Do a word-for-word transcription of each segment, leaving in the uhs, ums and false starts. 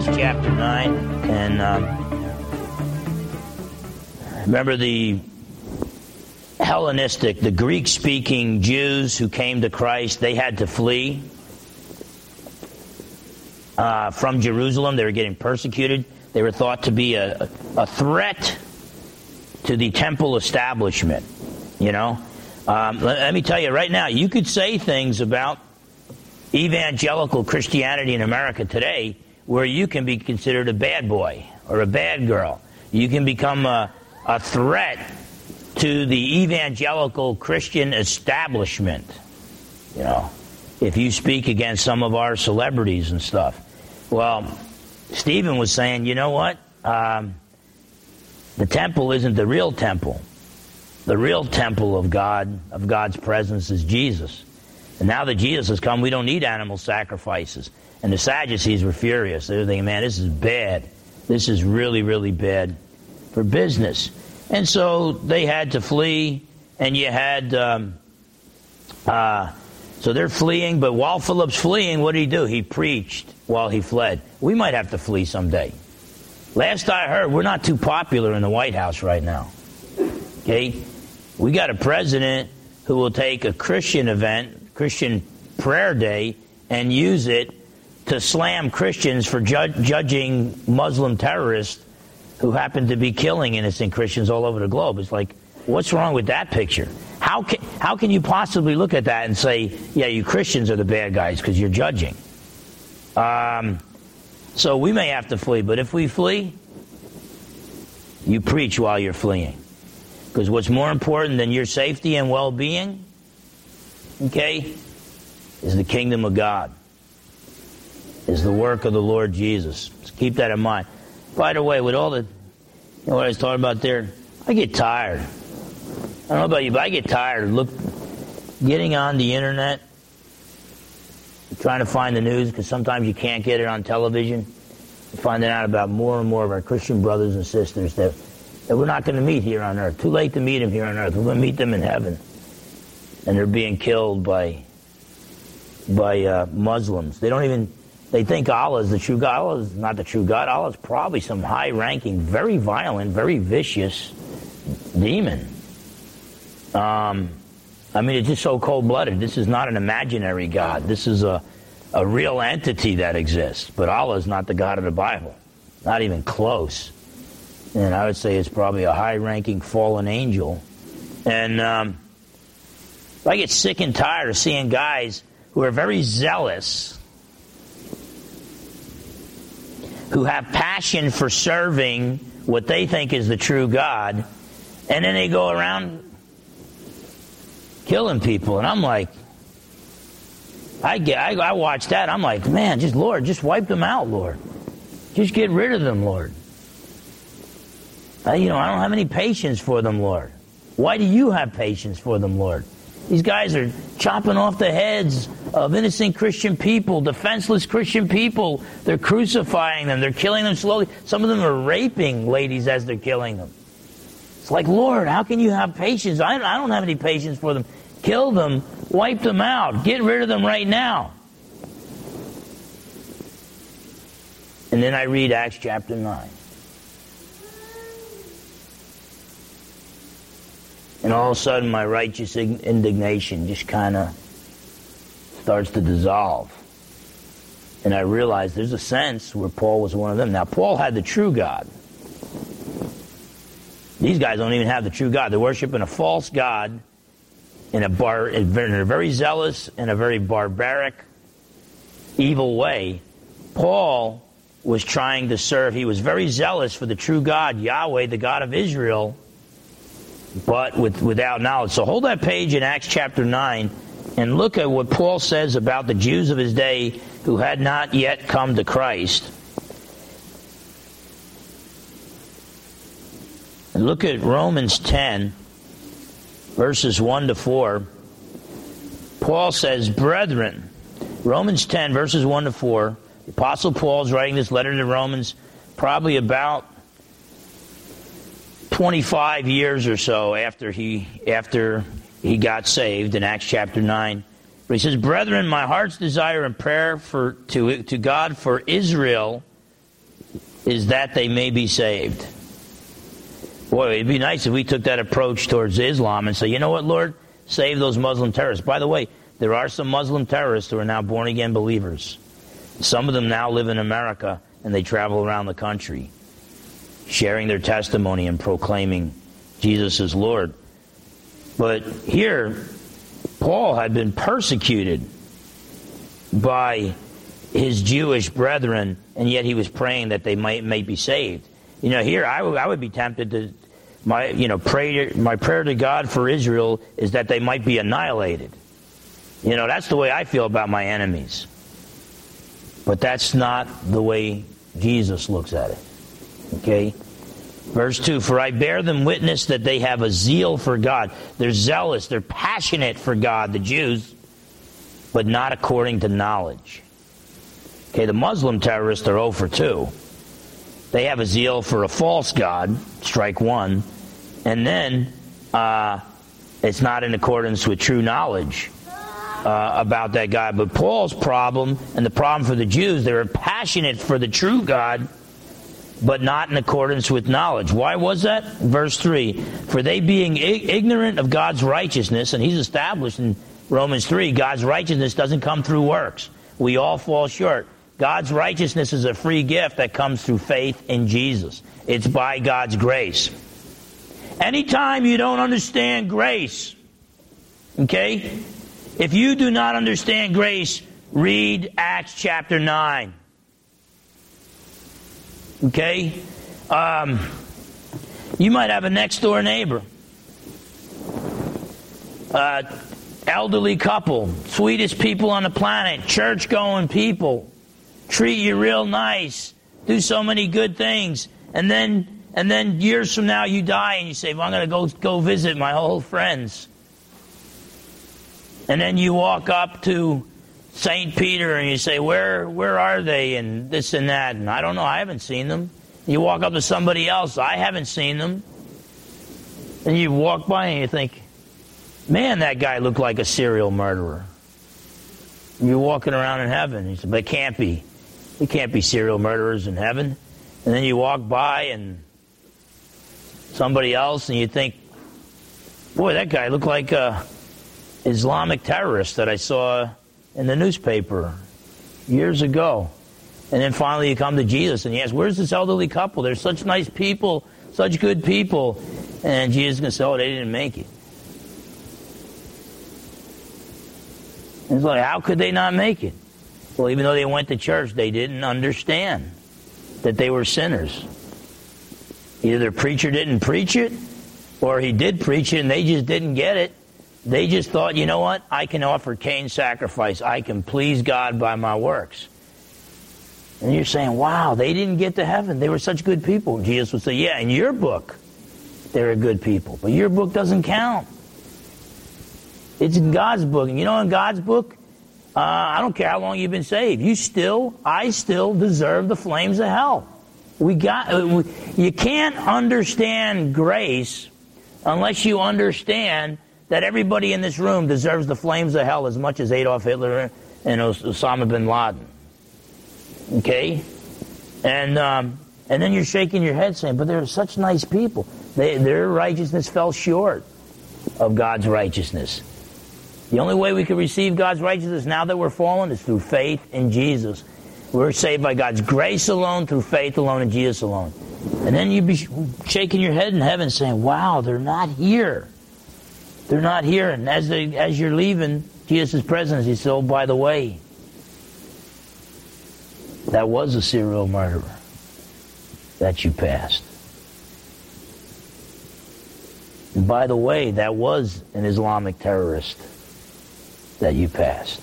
Acts chapter nine, and um, remember the Hellenistic, the Greek-speaking Jews who came to Christ, they had to flee uh, from Jerusalem. They were getting persecuted. They were thought to be a, a threat to the temple establishment, you know. Um, let, let me tell you right now, you could say things about evangelical Christianity in America today where you can be considered a bad boy or a bad girl. You can become a, a threat to the evangelical Christian establishment, you know, if you speak against some of our celebrities and stuff. Well, Stephen was saying, you know what? Um, the temple isn't the real temple. The real temple of God, of God's presence, is Jesus. And now that Jesus has come, we don't need animal sacrifices. And the Sadducees were furious. They were thinking, man, this is bad. This is really, really bad for business. And so they had to flee, and you had, um, uh, so they're fleeing, but while Philip's fleeing, what did he do? He preached while he fled. We might have to flee someday. Last I heard, we're not too popular in the White House right now. Okay? We got a president who will take a Christian event, Christian prayer day, and use it to slam Christians for ju- judging Muslim terrorists who happen to be killing innocent Christians all over the globe. It's like, what's wrong with that picture? How can, how can you possibly look at that and say, yeah, you Christians are the bad guys because you're judging? Um, so we may have to flee, but if we flee, you preach while you're fleeing. Because what's more important than your safety and well-being, okay, is the kingdom of God, is the work of the Lord Jesus. So keep that in mind. By the way, with all the, you know what I was talking about there, I get tired. I don't know about you, but I get tired of look, getting on the internet, trying to find the news, because sometimes you can't get it on television, finding out about more and more of our Christian brothers and sisters that, that we're not going to meet here on earth. Too late to meet them here on earth. We're going to meet them in heaven. And they're being killed by, by uh, Muslims. They don't even... They think Allah is the true God. Allah is not the true God. Allah is probably some high-ranking, very violent, very vicious demon. Um, I mean, it's just so cold-blooded. This is not an imaginary God. This is a, a real entity that exists. But Allah is not the God of the Bible. Not even close. And I would say it's probably a high-ranking fallen angel. And um, I get sick and tired of seeing guys who are very zealous, who have passion for serving what they think is the true God, and then they go around killing people. And I'm like, I get, I, I watch that. I'm like, man, just Lord, just wipe them out, Lord. Just get rid of them, Lord. I, you know, I don't have any patience for them, Lord. Why do you have patience for them, Lord? These guys are chopping off the heads of innocent Christian people, defenseless Christian people. They're crucifying them. They're killing them slowly. Some of them are raping ladies as they're killing them. It's like, Lord, how can you have patience? I I don't have any patience for them. Kill them. Wipe them out. Get rid of them right now. And then I read Acts chapter nine. And all of a sudden, my righteous indignation just kind of starts to dissolve. And I realize there's a sense where Paul was one of them. Now, Paul had the true God. These guys don't even have the true God. They're worshiping a false God in a, bar, in a very zealous and a very barbaric, evil way. Paul was trying to serve. He was very zealous for the true God, Yahweh, the God of Israel, but with, without knowledge. So hold that page in Acts chapter nine and look at what Paul says about the Jews of his day who had not yet come to Christ. And look at Romans ten, verses one to four. Paul says, brethren, Romans ten, verses one to four, the Apostle Paul's writing this letter to Romans probably about twenty-five years or so after he after he got saved in Acts chapter nine. But he says, brethren, my heart's desire and prayer for to, to God for Israel is that they may be saved. Boy, it'd be nice if we took that approach towards Islam and say, you know what, Lord? Save those Muslim terrorists. By the way, there are some Muslim terrorists who are now born-again believers. Some of them now live in America, and they travel around the country, sharing their testimony and proclaiming Jesus as Lord. But here, Paul had been persecuted by his Jewish brethren, and yet he was praying that they might, might be saved. You know, here I would, I would be tempted to, my you know, pray, my prayer to God for Israel is that they might be annihilated. You know, that's the way I feel about my enemies. But that's not the way Jesus looks at it. Okay? Verse two, for I bear them witness that they have a zeal for God. They're zealous, they're passionate for God, the Jews, but not according to knowledge. Okay, the Muslim terrorists are oh for two. They have a zeal for a false God, strike one, and then uh, it's not in accordance with true knowledge uh, about that God. But Paul's problem, and the problem for the Jews, they were passionate for the true God, but not in accordance with knowledge. Why was that? Verse three, for they being ignorant of God's righteousness, and he's established in Romans three, God's righteousness doesn't come through works. We all fall short. God's righteousness is a free gift that comes through faith in Jesus. It's by God's grace. Anytime you don't understand grace, okay, if you do not understand grace, read Acts chapter nine. Okay? Um, you might have a next-door neighbor. Uh, elderly couple. Sweetest people on the planet. Church-going people. Treat you real nice. Do so many good things. And then and then years from now you die and you say, well, I'm going to go go visit my old friends. And then you walk up to Saint Peter and you say, where where are they? And this and that. And I don't know, I haven't seen them. You walk up to somebody else, I haven't seen them. And you walk by and you think, man, that guy looked like a serial murderer. And you're walking around in heaven. You say, but it can't be. There can't be serial murderers in heaven. And then you walk by and somebody else and you think, boy, that guy looked like a Islamic terrorist that I saw in the newspaper years ago. And then finally you come to Jesus and you ask, where's this elderly couple? They're such nice people, such good people. And Jesus is going to say, oh, they didn't make it. And it's like, how could they not make it? Well, even though they went to church, they didn't understand that they were sinners. Either the preacher didn't preach it, or he did preach it and they just didn't get it. They just thought, you know what? I can offer Cain's sacrifice. I can please God by my works. And you're saying, wow, they didn't get to heaven. They were such good people. And Jesus would say, yeah, in your book, they're good people. But your book doesn't count. It's in God's book. And you know, in God's book, uh, I don't care how long you've been saved. You still, I still deserve the flames of hell. We got, we, you can't understand grace unless you understand that everybody in this room deserves the flames of hell as much as Adolf Hitler and Osama bin Laden. Okay? And um, and then you're shaking your head saying, but they're such nice people. They, their righteousness fell short of God's righteousness. The only way we can receive God's righteousness now that we're fallen is through faith in Jesus. We're saved by God's grace alone, through faith alone, in Jesus alone. And then you'd be shaking your head in heaven saying, wow, they're not here. They're not here. And as they, as you're leaving Jesus' presence, he said, oh, by the way, that was a serial murderer that you passed. And by the way, that was an Islamic terrorist that you passed.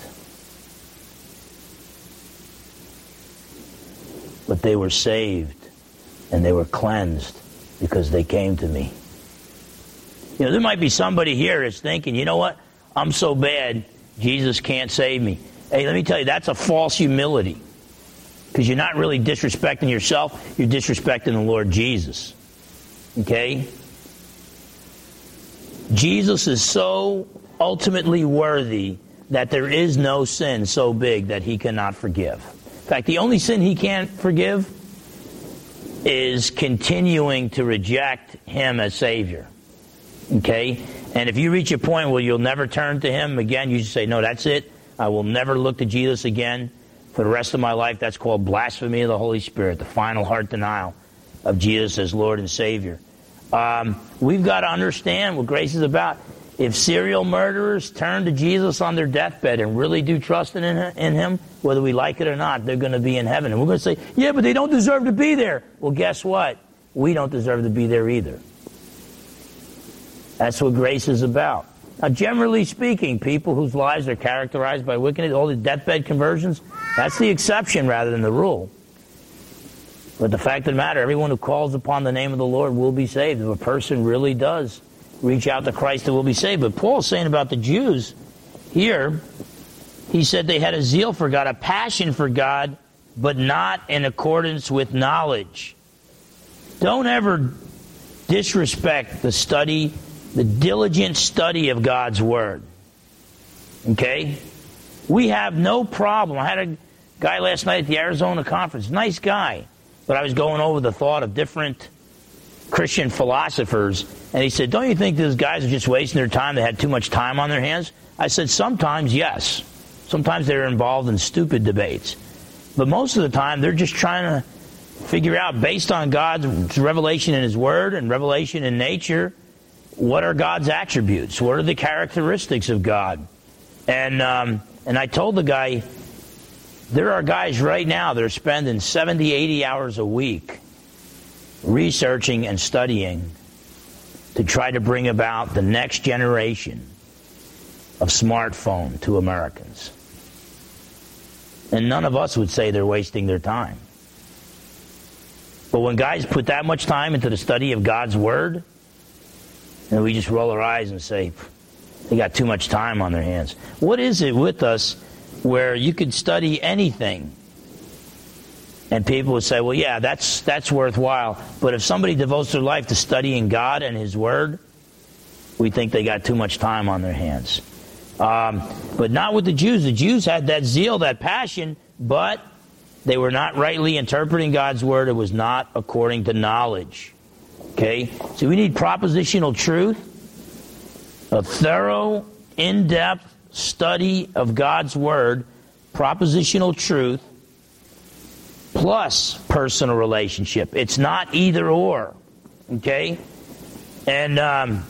But they were saved and they were cleansed because they came to me. You know, there might be somebody here that's thinking, you know what? I'm so bad, Jesus can't save me. Hey, let me tell you, that's a false humility. Because you're not really disrespecting yourself, you're disrespecting the Lord Jesus. Okay? Jesus is so ultimately worthy that there is no sin so big that he cannot forgive. In fact, the only sin he can't forgive is continuing to reject him as Savior. Okay? And if you reach a point where you'll never turn to him again, you just say, no, that's it. I will never look to Jesus again for the rest of my life. That's called blasphemy of the Holy Spirit, the final heart denial of Jesus as Lord and Savior. Um, we've got to understand what grace is about. If serial murderers turn to Jesus on their deathbed and really do trust in, in him, whether we like it or not, they're going to be in heaven. And we're going to say, yeah, but they don't deserve to be there. Well, guess what? We don't deserve to be there either. That's what grace is about. Now, generally speaking, people whose lives are characterized by wickedness, all the deathbed conversions, that's the exception rather than the rule. But the fact of the matter, everyone who calls upon the name of the Lord will be saved. If a person really does reach out to Christ, they will be saved. But Paul's saying about the Jews here, he said they had a zeal for God, a passion for God, but not in accordance with knowledge. Don't ever disrespect the study, the diligent study of God's Word. Okay? We have no problem. I had a guy last night at the Arizona conference, nice guy, but I was going over the thought of different Christian philosophers, and he said, don't you think these guys are just wasting their time? They had too much time on their hands? I said, sometimes, yes. Sometimes they're involved in stupid debates. But most of the time, they're just trying to figure out, based on God's revelation in His Word and revelation in nature, what are God's attributes? What are the characteristics of God? And um, and I told the guy, there are guys right now that are spending seventy, eighty hours a week researching and studying to try to bring about the next generation of smartphone to Americans. And none of us would say they're wasting their time. But when guys put that much time into the study of God's Word, and we just roll our eyes and say, they got too much time on their hands. What is it with us where you could study anything and people would say, well, yeah, that's that's worthwhile. But if somebody devotes their life to studying God and His Word, we think they got too much time on their hands. Um, but not with the Jews. The Jews had that zeal, that passion, but they were not rightly interpreting God's Word. It was not according to knowledge. Okay? So we need propositional truth, a thorough, in-depth study of God's Word, propositional truth, plus personal relationship. It's not either or. Okay? And, um,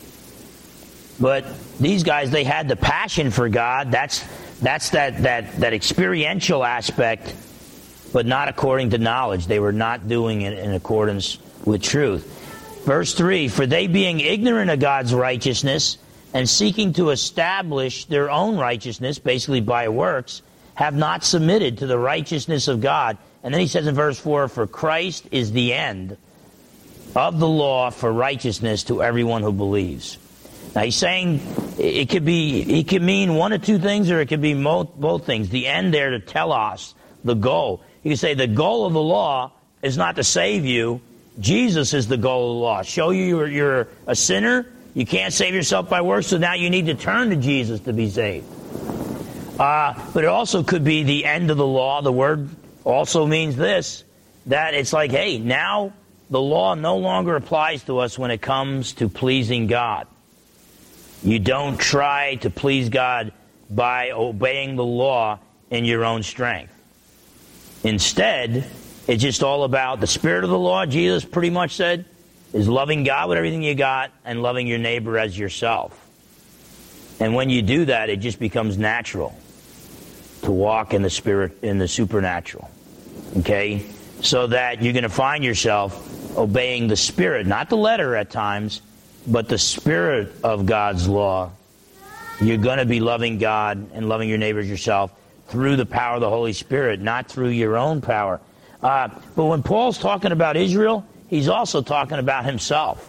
but these guys, they had the passion for God. That's that's that, that, that experiential aspect, but not according to knowledge. They were not doing it in accordance with truth. Verse three, for they being ignorant of God's righteousness and seeking to establish their own righteousness, basically by works, have not submitted to the righteousness of God. And then he says in verse four, for Christ is the end of the law for righteousness to everyone who believes. Now he's saying it could be, it could mean one of two things, or it could be both, both things. The end there to tell us the goal. You could say the goal of the law is not to save you. Jesus is the goal of the law. Show you you're, you're a sinner. You can't save yourself by works, so now you need to turn to Jesus to be saved. Uh, but it also could be the end of the law. The word also means this, that it's like, hey, now the law no longer applies to us when it comes to pleasing God. You don't try to please God by obeying the law in your own strength. Instead, it's just all about the spirit of the law, Jesus pretty much said, is loving God with everything you got and loving your neighbor as yourself. And when you do that, it just becomes natural to walk in the spirit, in the supernatural. Okay? So that you're going to find yourself obeying the spirit, not the letter at times, but the spirit of God's law. You're going to be loving God and loving your neighbors yourself through the power of the Holy Spirit, not through your own power. Uh, but when Paul's talking about Israel, he's also talking about himself.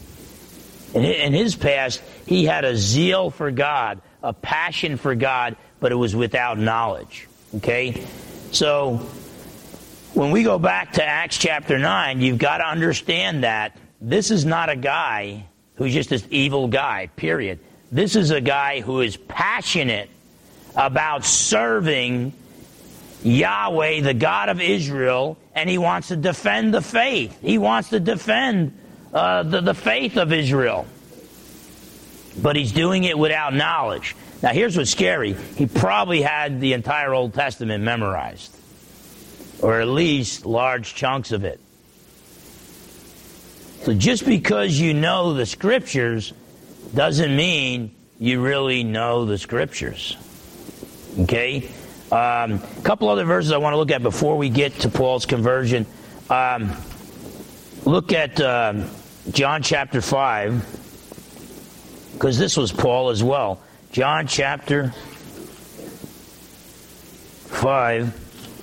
In his, in his past, he had a zeal for God, a passion for God, but it was without knowledge. Okay? So, when we go back to Acts chapter nine, you've got to understand that this is not a guy who's just this evil guy, period. This is a guy who is passionate about serving Yahweh, the God of Israel, and he wants to defend the faith. He wants to defend uh, the, the faith of Israel. But he's doing it without knowledge. Now, here's what's scary. He probably had the entire Old Testament memorized, or at least large chunks of it. So just because you know the Scriptures doesn't mean you really know the Scriptures. Okay? Um, a couple other verses I want to look at before we get to Paul's conversion. Um, look at uh, John chapter five, because this was Paul as well. John chapter five,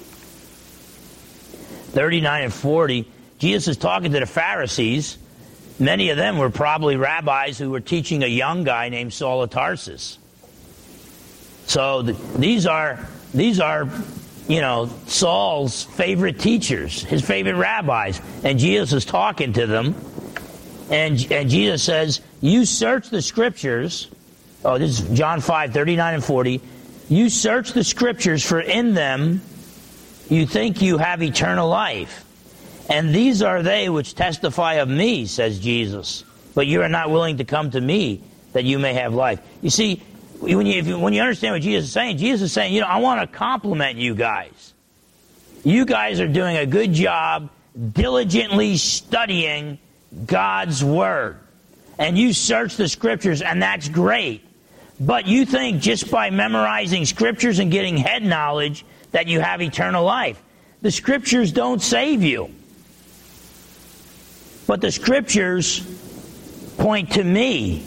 thirty-nine and forty. Jesus is talking to the Pharisees. Many of them were probably rabbis who were teaching a young guy named Saul of Tarsus. So the, these are, these are, you know, Saul's favorite teachers, his favorite rabbis. And Jesus is talking to them. And, and Jesus says, you search the Scriptures. Oh, this is John five, thirty-nine and forty. You search the Scriptures, for in them you think you have eternal life. And these are they which testify of me, says Jesus. But you are not willing to come to me, that you may have life. You see, when you, if you, when you understand what Jesus is saying, Jesus is saying, you know, I want to compliment you guys. You guys are doing a good job diligently studying God's Word. And you search the Scriptures, and that's great. But you think just by memorizing Scriptures and getting head knowledge that you have eternal life. The Scriptures don't save you. But the Scriptures point to me.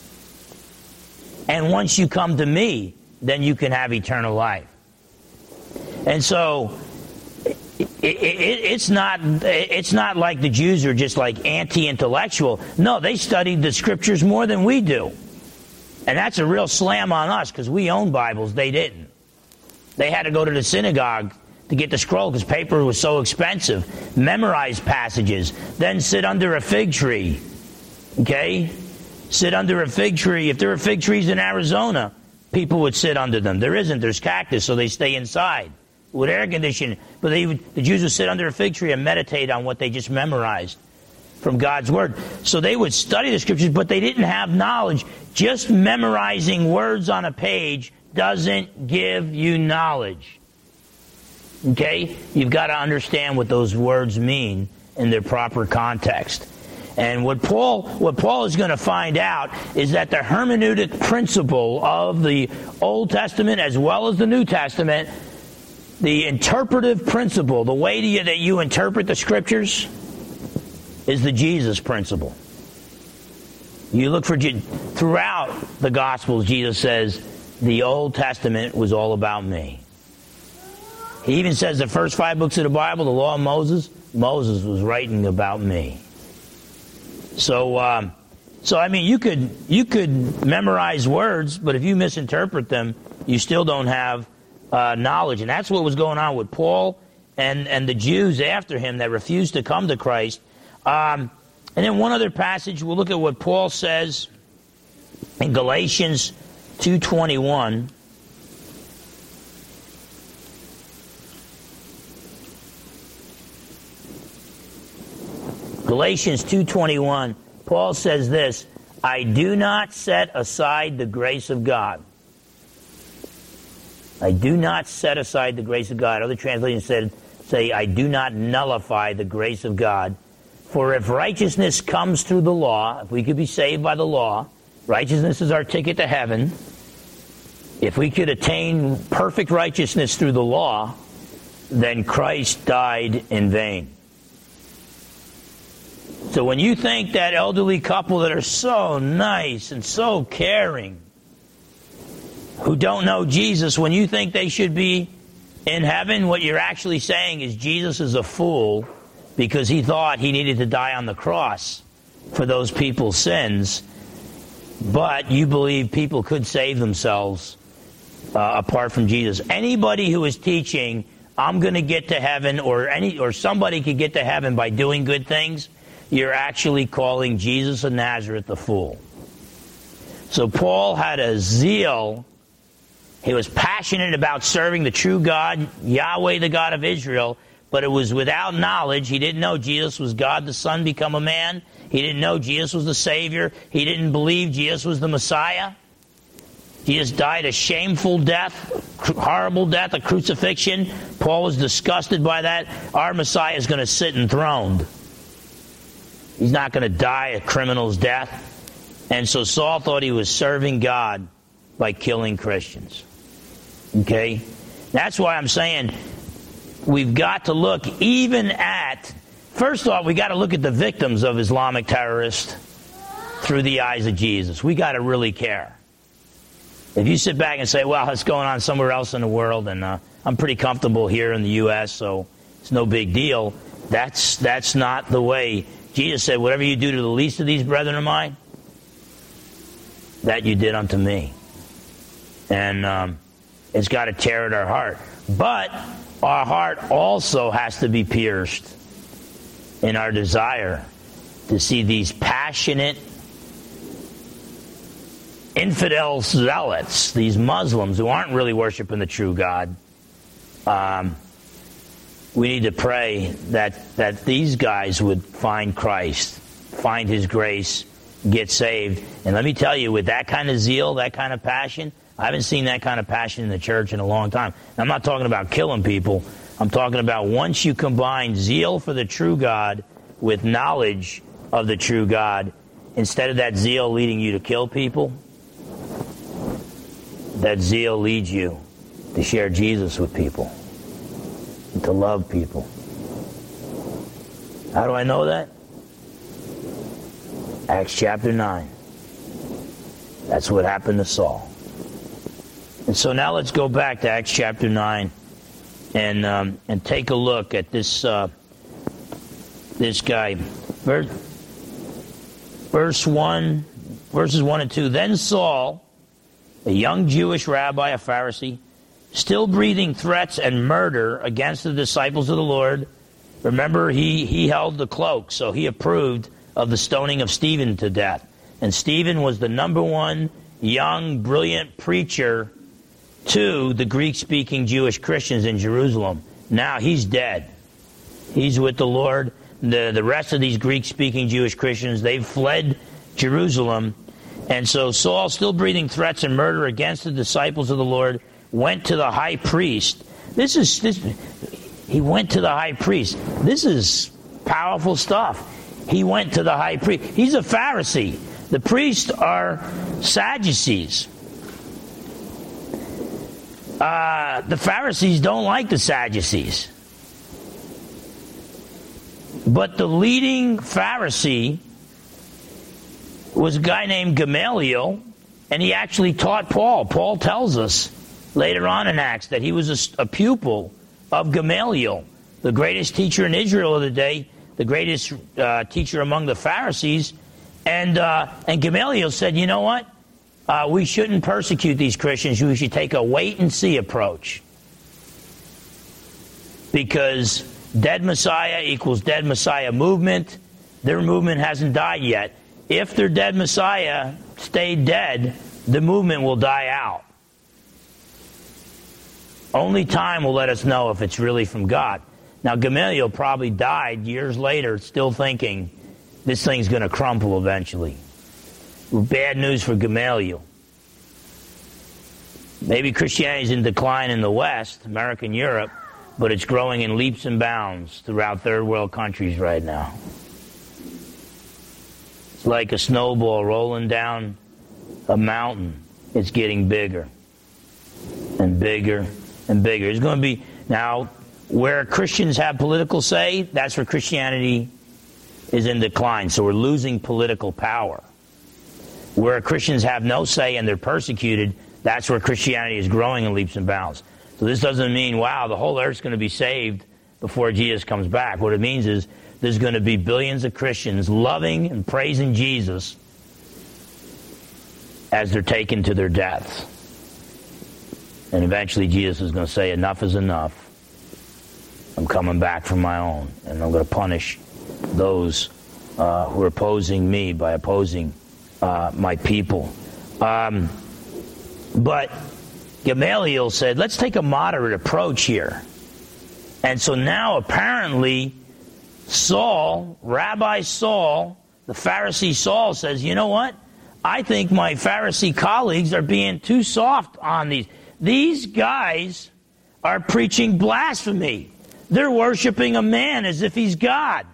And once you come to me, then you can have eternal life. And so, it, it, it's not it's not like the Jews are just like anti-intellectual. No, they studied the Scriptures more than we do. And that's a real slam on us, because we own Bibles. They didn't. They had to go to the synagogue to get the scroll because paper was so expensive. Memorize passages. Then sit under a fig tree. Okay? Sit under a fig tree. If there are fig trees in Arizona, people would sit under them. There isn't. There's cactus, so they stay inside with air conditioning. But they would, the Jews would sit under a fig tree and meditate on what they just memorized from God's Word. So they would study the Scriptures, but they didn't have knowledge. Just memorizing words on a page doesn't give you knowledge. Okay? You've got to understand what those words mean in their proper context. And what Paul what Paul is going to find out is that the hermeneutic principle of the Old Testament as well as the New Testament, the interpretive principle, the way to you, that you interpret the Scriptures, is the Jesus principle. You look for, throughout the Gospels, Jesus says, the Old Testament was all about me. He even says the first five books of the Bible, the Law of Moses, Moses was writing about me. So, um, so I mean, you could you could memorize words, but if you misinterpret them, you still don't have uh, knowledge. And that's what was going on with Paul and, and the Jews after him that refused to come to Christ. Um, and then one other passage, we'll look at what Paul says in Galatians two twenty-one. Galatians two twenty-one, Paul says this, I do not set aside the grace of God. I do not set aside the grace of God. Other translations said, say, I do not nullify the grace of God. For if righteousness comes through the law, if we could be saved by the law, righteousness is our ticket to heaven. If we could attain perfect righteousness through the law, then Christ died in vain. So when you think that elderly couple that are so nice and so caring, who don't know Jesus, when you think they should be in heaven, what you're actually saying is Jesus is a fool because he thought he needed to die on the cross for those people's sins. But you believe people could save themselves uh, apart from Jesus. Anybody who is teaching, I'm going to get to heaven, or any or somebody could get to heaven by doing good things, you're actually calling Jesus of Nazareth a fool. So Paul had a zeal He was passionate about serving the true God, Yahweh, the God of Israel, but it was without knowledge. He didn't know Jesus was God the Son become a man. He didn't know Jesus was the Savior. He didn't believe Jesus was the Messiah. Jesus died a shameful death, horrible death, a crucifixion. Paul was disgusted by that. Our Messiah is going to sit enthroned. He's not going to die a criminal's death. And so Saul thought he was serving God by killing Christians. Okay? That's why I'm saying we've got to look even at, first off, we got to look at the victims of Islamic terrorists through the eyes of Jesus. We got to really care. If you sit back and say, well, it's going on somewhere else in the world, and uh, I'm pretty comfortable here in the U S, so it's no big deal, that's that's not the way. Jesus said, whatever you do to the least of these brethren of mine, that you did unto me. And um, it's got to tear at our heart. But our heart also has to be pierced in our desire to see these passionate infidel zealots, these Muslims who aren't really worshiping the true God. Um, we need to pray that, that these guys would find Christ, find His grace, get saved. And let me tell you, with that kind of zeal, that kind of passion, I haven't seen that kind of passion in the church in a long time. I'm not talking about killing people. I'm talking about once you combine zeal for the true God with knowledge of the true God, instead of that zeal leading you to kill people, that zeal leads you to share Jesus with people and to love people. How do I know that? Acts chapter nine. That's what happened to Saul. And so now let's go back to Acts chapter nine and um, and take a look at this uh, this guy. Verse, verse one, verses one and two. Then Saul, a young Jewish rabbi, a Pharisee, still breathing threats and murder against the disciples of the Lord. Remember, he, he held the cloak, so he approved of the stoning of Stephen to death. And Stephen was the number one young, brilliant preacher to the Greek-speaking Jewish Christians in Jerusalem. Now he's dead. He's with the Lord. The, the rest of these Greek-speaking Jewish Christians, they've fled Jerusalem. And so Saul, still breathing threats and murder against the disciples of the Lord, went to the high priest. This is this. He went to the high priest. This is powerful stuff. He went to the high priest. He's a Pharisee. The priests are Sadducees. Uh, the Pharisees don't like the Sadducees. But the leading Pharisee was a guy named Gamaliel, and he actually taught Paul. Paul tells us later on in Acts that he was a, a pupil of Gamaliel, the greatest teacher in Israel of the day, the greatest uh, teacher among the Pharisees. And uh, and Gamaliel said, you know what? Uh, we shouldn't persecute these Christians. We should take a wait-and-see approach. Because dead Messiah equals dead Messiah movement. Their movement hasn't died yet. If their dead Messiah stayed dead, the movement will die out. Only time will let us know if it's really from God. Now, Gamaliel probably died years later still thinking this thing's going to crumble eventually. Bad news for Gamaliel. Maybe Christianity's in decline in the West, America and Europe, but it's growing in leaps and bounds throughout third world countries right now. It's like a snowball rolling down a mountain. It's getting bigger and bigger and bigger. It's going to be, now, where Christians have political say, that's where Christianity is in decline. So we're losing political power. Where Christians have no say and they're persecuted, that's where Christianity is growing in leaps and bounds. So this doesn't mean, wow, the whole earth's going to be saved before Jesus comes back. What it means is there's going to be billions of Christians loving and praising Jesus as they're taken to their deaths. And eventually Jesus is going to say, enough is enough. I'm coming back for my own, and I'm going to punish those uh, who are opposing me by opposing uh, my people. Um, but Gamaliel said, let's take a moderate approach here. And so now apparently Saul, Rabbi Saul, the Pharisee Saul says, you know what? I think my Pharisee colleagues are being too soft on these. These guys are preaching blasphemy. They're worshiping a man as if he's God.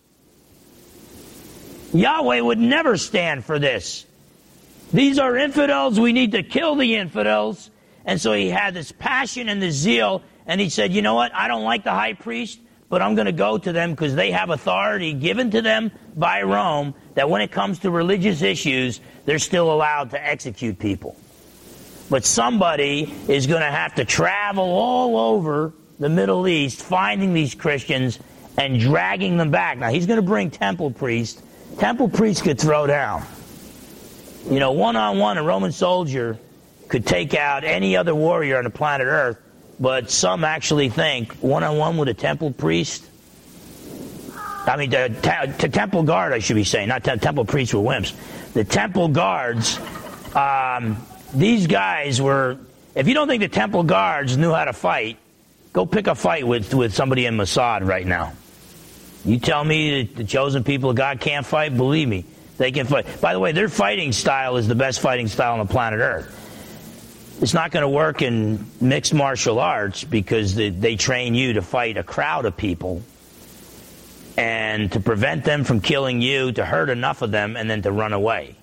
Yahweh would never stand for this. These are infidels. We need to kill the infidels. And so he had this passion and this zeal, and he said, you know what? I don't like the high priest, but I'm going to go to them because they have authority given to them by Rome that when it comes to religious issues, they're still allowed to execute people. But somebody is going to have to travel all over the Middle East finding these Christians and dragging them back. Now, he's going to bring temple priests. Temple priests could throw down. You know, one-on-one, a Roman soldier could take out any other warrior on the planet Earth, but some actually think one-on-one with a temple priest, I mean, the, the temple guard, I should be saying, not te- temple priests were wimps. The temple guards, um, these guys were, if you don't think the temple guards knew how to fight, go pick a fight with, with somebody in Mossad right now. You tell me that the chosen people of God can't fight, believe me, they can fight. By the way, their fighting style is the best fighting style on the planet Earth. It's not going to work in mixed martial arts because they, they train you to fight a crowd of people and to prevent them from killing you, to hurt enough of them, and then to run away.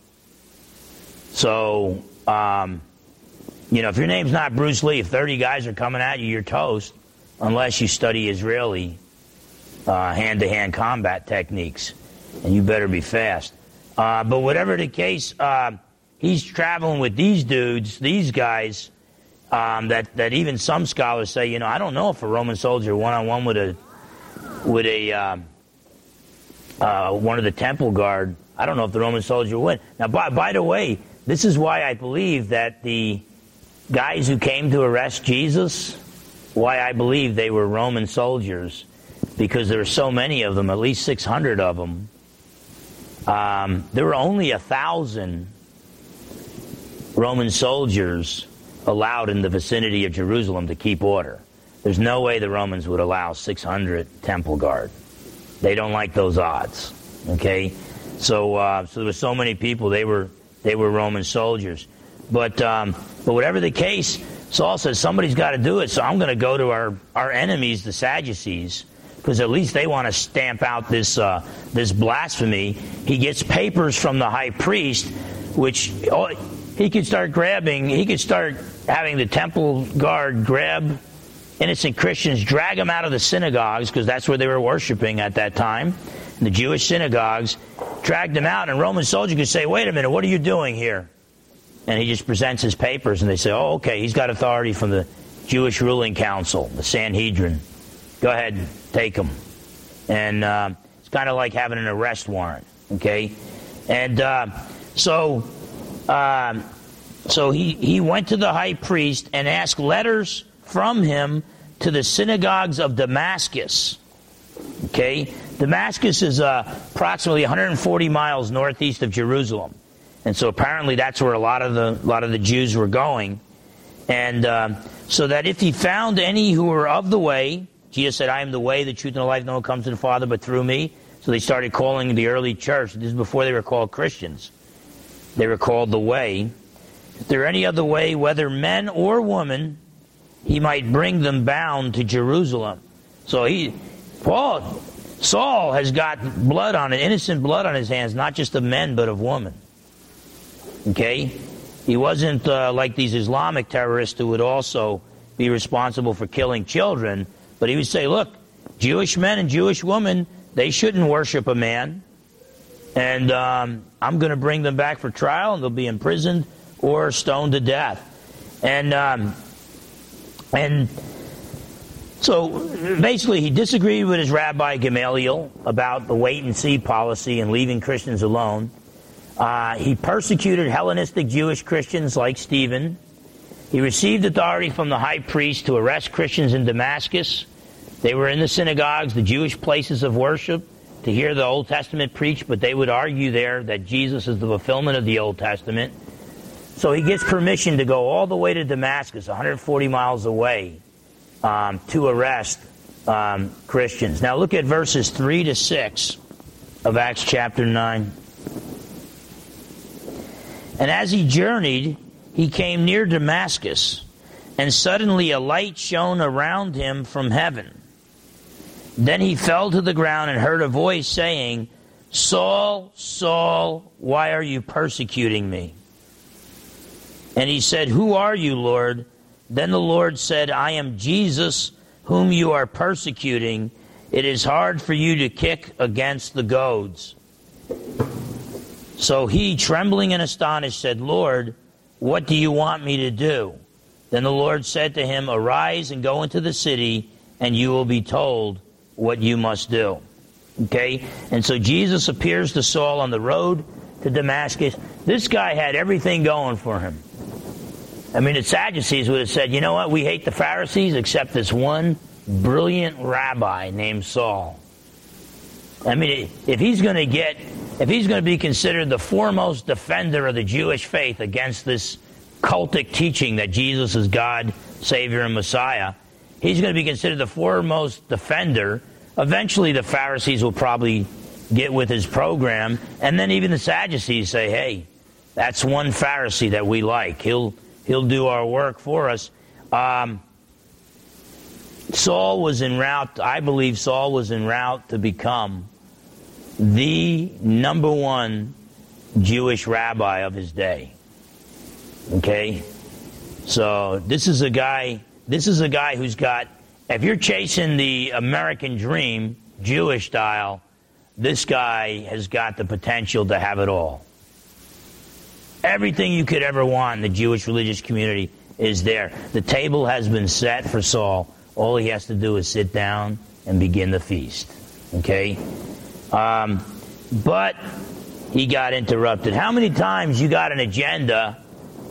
So, um, you know, if your name's not Bruce Lee, if thirty guys are coming at you, you're toast, unless you study Israeli uh, hand-to-hand combat techniques, and you better be fast. Uh, but whatever the case, uh, he's traveling with these dudes, these guys, um, that, that even some scholars say, you know, I don't know if a Roman soldier one-on-one with a, with a, um, uh, one of the temple guard, I don't know if the Roman soldier would. Now, by, by the way, this is why I believe that the guys who came to arrest Jesus, why I believe they were Roman soldiers, because there were so many of them, at least six hundred of them. Um, there were only a thousand Roman soldiers allowed in the vicinity of Jerusalem to keep order. There's no way the Romans would allow six hundred temple guard. They don't like those odds. Okay, so uh, so there were so many people. They were they were Roman soldiers. But um, but whatever the case, Saul says somebody's got to do it. So I'm going to go to our our enemies, the Sadducees, because at least they want to stamp out this uh, this blasphemy. He gets papers from the high priest, which oh, he could start grabbing. He could start having the temple guard grab innocent Christians, drag them out of the synagogues, because that's where they were worshiping at that time, the Jewish synagogues, dragged them out, and a Roman soldier could say, wait a minute, what are you doing here? And he just presents his papers, and they say, oh, okay, he's got authority from the Jewish ruling council, the Sanhedrin. Go ahead, take him. And uh, it's kind of like having an arrest warrant, okay? And uh, so uh, so he, he went to the high priest and asked letters from him to the synagogues of Damascus. Okay? Damascus is uh, approximately one hundred forty miles northeast of Jerusalem. And so apparently that's where a lot of the a lot of the Jews were going. And uh, so that if he found any who were of the way, Jesus said, I am the way, the truth, and the life. No one comes to the Father but through me. So they started calling the early church. This is before they were called Christians. They were called the way. If there any other way, whether men or women, he might bring them bound to Jerusalem. So he, Paul, Saul has got blood on it, innocent blood on his hands, not just of men, but of women. Okay? He wasn't uh, like these Islamic terrorists who would also be responsible for killing children, but he would say, look, Jewish men and Jewish women, they shouldn't worship a man, and um, I'm going to bring them back for trial, and they'll be imprisoned or stoned to death. And um, and so basically he disagreed with his Rabbi Gamaliel about the wait-and-see policy and leaving Christians alone. Uh, he persecuted Hellenistic Jewish Christians like Stephen. He received authority from the high priest to arrest Christians in Damascus. They were in the synagogues, the Jewish places of worship, to hear the Old Testament preached, but they would argue there that Jesus is the fulfillment of the Old Testament. So he gets permission to go all the way to Damascus, one hundred forty miles away, um, to arrest um, Christians. Now look at verses three to six of Acts chapter nine. And as he journeyed, he came near Damascus, and suddenly a light shone around him from heaven. Then he fell to the ground and heard a voice saying, Saul, Saul, why are you persecuting me? And he said, Who are you, Lord? Then the Lord said, I am Jesus, whom you are persecuting. It is hard for you to kick against the goads. So he, trembling and astonished, said, Lord, what do you want me to do? Then the Lord said to him, Arise and go into the city, and you will be told what you must do. Okay? And so Jesus appears to Saul on the road to Damascus. This guy had everything going for him. I mean, the Sadducees would have said, you know what, we hate the Pharisees except this one brilliant rabbi named Saul. I mean, if he's going to get, if he's going to be considered the foremost defender of the Jewish faith against this cultic teaching that Jesus is God, Savior, and Messiah, he's going to be considered the foremost defender. Eventually the Pharisees will probably get with his program, and then even the Sadducees say, hey, that's one Pharisee that we like. He'll he'll do our work for us. Um, Saul was en route, I believe Saul was en route to become the number one Jewish rabbi of his day. Okay? So this is a guy, this is a guy who's got, if you're chasing the American dream, Jewish style, this guy has got the potential to have it all. Everything you could ever want in the Jewish religious community is there. The table has been set for Saul. All he has to do is sit down and begin the feast. Okay? Um, but he got interrupted. How many times you got an agenda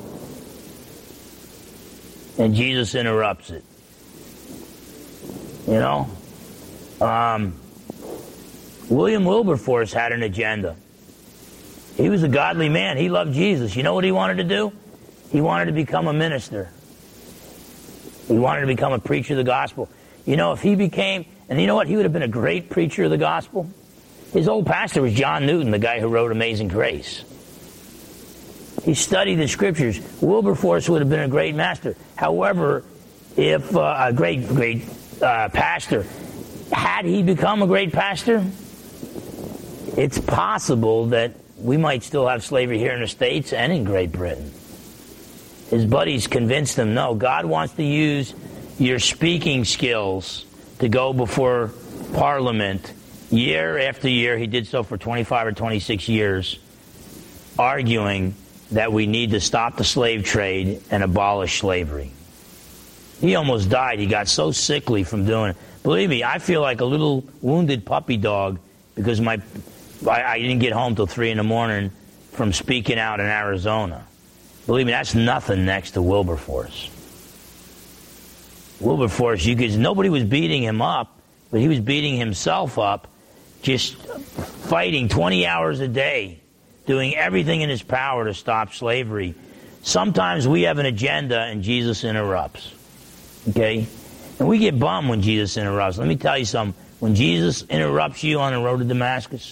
and Jesus interrupts it? You know? Um, William Wilberforce had an agenda. He was a godly man. He loved Jesus. You know what he wanted to do? He wanted to become a minister. He wanted to become a preacher of the gospel. You know, if he became, and you know what? He would have been a great preacher of the gospel. His old pastor was John Newton, the guy who wrote Amazing Grace. He studied the scriptures. Wilberforce would have been a great master. However, if uh, a great, great uh, pastor, had he become a great pastor, it's possible that we might still have slavery here in the States and in Great Britain. His buddies convinced him, no, God wants to use your speaking skills to go before Parliament year after year. He did so for twenty-five or twenty-six years, arguing that we need to stop the slave trade and abolish slavery. He almost died. He got so sickly from doing it. Believe me, I feel like a little wounded puppy dog because my I, I didn't get home till three in the morning from speaking out in Arizona. Believe me, that's nothing next to Wilberforce. Wilberforce, you could, nobody was beating him up, but he was beating himself up, just fighting twenty hours a day, doing everything in his power to stop slavery. Sometimes we have an agenda and Jesus interrupts. Okay? And we get bummed when Jesus interrupts. Let me tell you something. When Jesus interrupts you on the road to Damascus,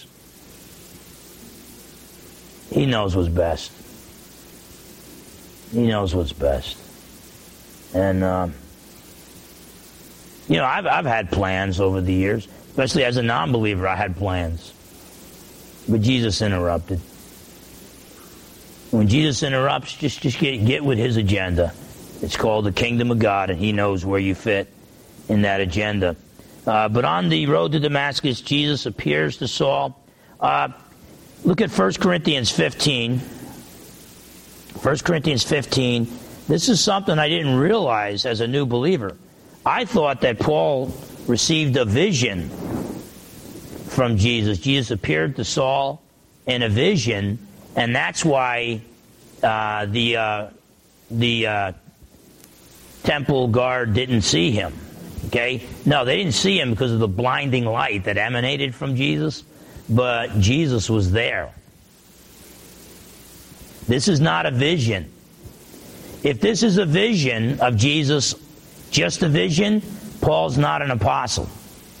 he knows what's best. He knows what's best. And, um, you know, I've, I've had plans over the years. Especially as a non-believer, I had plans. But Jesus interrupted. When Jesus interrupts, just, just get, get with his agenda. It's called the kingdom of God, and he knows where you fit in that agenda. Uh, but on the road to Damascus, Jesus appears to Saul. Uh, look at First Corinthians fifteen. First Corinthians fifteen. This is something I didn't realize as a new believer. I thought that Paul received a vision from Jesus. Jesus appeared to Saul in a vision, and that's why uh, the uh, the uh, temple guard didn't see him. Okay? No, they didn't see him because of the blinding light that emanated from Jesus, but Jesus was there. This is not a vision. If this is a vision of Jesus, just a vision, Paul's not an apostle.